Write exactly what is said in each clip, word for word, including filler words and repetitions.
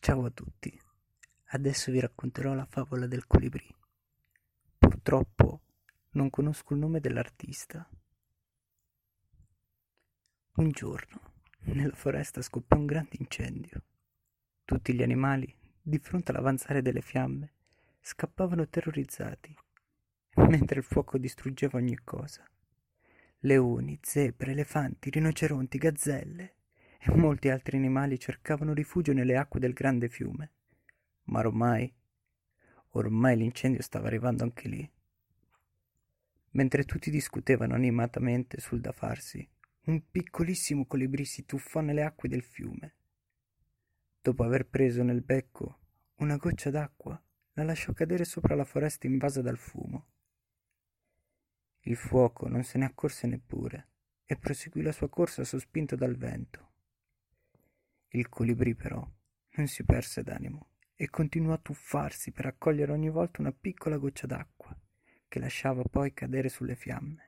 Ciao a tutti, adesso vi racconterò la favola del colibrì. Purtroppo non conosco il nome dell'artista. Un giorno, nella foresta scoppiò un grande incendio. Tutti gli animali, di fronte all'avanzare delle fiamme, scappavano terrorizzati, mentre il fuoco distruggeva ogni cosa. Leoni, zebre, elefanti, rinoceronti, gazzelle e molti altri animali cercavano rifugio nelle acque del grande fiume. Ma ormai, ormai l'incendio stava arrivando anche lì. Mentre tutti discutevano animatamente sul da farsi, un piccolissimo colibrì si tuffò nelle acque del fiume. Dopo aver preso nel becco una goccia d'acqua, la lasciò cadere sopra la foresta invasa dal fumo. Il fuoco non se ne accorse neppure e proseguì la sua corsa sospinto dal vento. Il colibrì però non si perse d'animo e continuò a tuffarsi per raccogliere ogni volta una piccola goccia d'acqua che lasciava poi cadere sulle fiamme.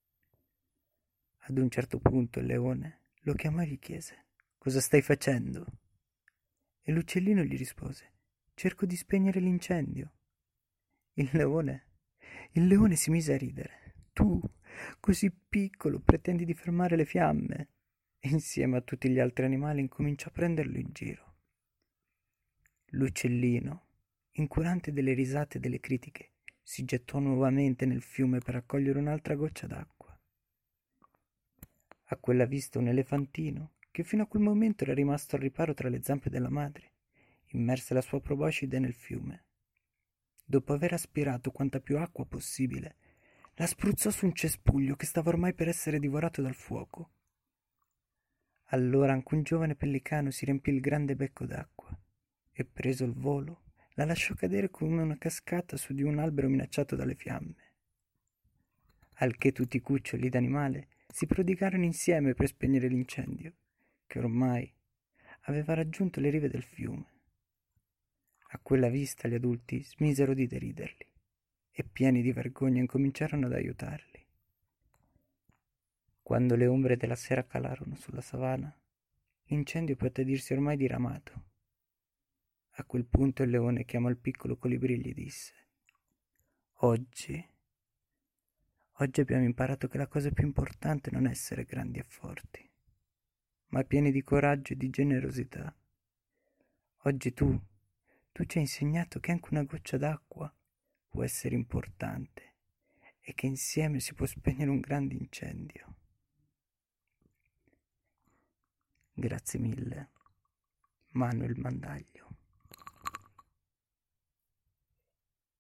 Ad un certo punto il leone lo chiamò e gli chiese: «Cosa stai facendo?» E l'uccellino gli rispose: «Cerco di spegnere l'incendio». Il leone, il leone si mise a ridere. «Tu, così piccolo, pretendi di fermare le fiamme?» E insieme a tutti gli altri animali incominciò a prenderlo in giro. L'uccellino, incurante delle risate e delle critiche, si gettò nuovamente nel fiume per raccogliere un'altra goccia d'acqua. A quella vista un elefantino, che fino a quel momento era rimasto al riparo tra le zampe della madre, immerse la sua proboscide nel fiume. Dopo aver aspirato quanta più acqua possibile, la spruzzò su un cespuglio che stava ormai per essere divorato dal fuoco. Allora anche un giovane pellicano si riempì il grande becco d'acqua e, preso il volo, la lasciò cadere come una cascata su di un albero minacciato dalle fiamme. Al che tutti i cuccioli d'animale si prodigarono insieme per spegnere l'incendio, che ormai aveva raggiunto le rive del fiume. A quella vista gli adulti smisero di deriderli e, pieni di vergogna, incominciarono ad aiutarli. Quando le ombre della sera calarono sulla savana, l'incendio poté dirsi ormai diramato. A quel punto il leone chiamò il piccolo colibrì e gli disse: «Oggi, oggi abbiamo imparato che la cosa più importante non è essere grandi e forti, ma pieni di coraggio e di generosità. Oggi tu, tu ci hai insegnato che anche una goccia d'acqua può essere importante e che insieme si può spegnere un grande incendio». Grazie mille, Manuel Mandaglio.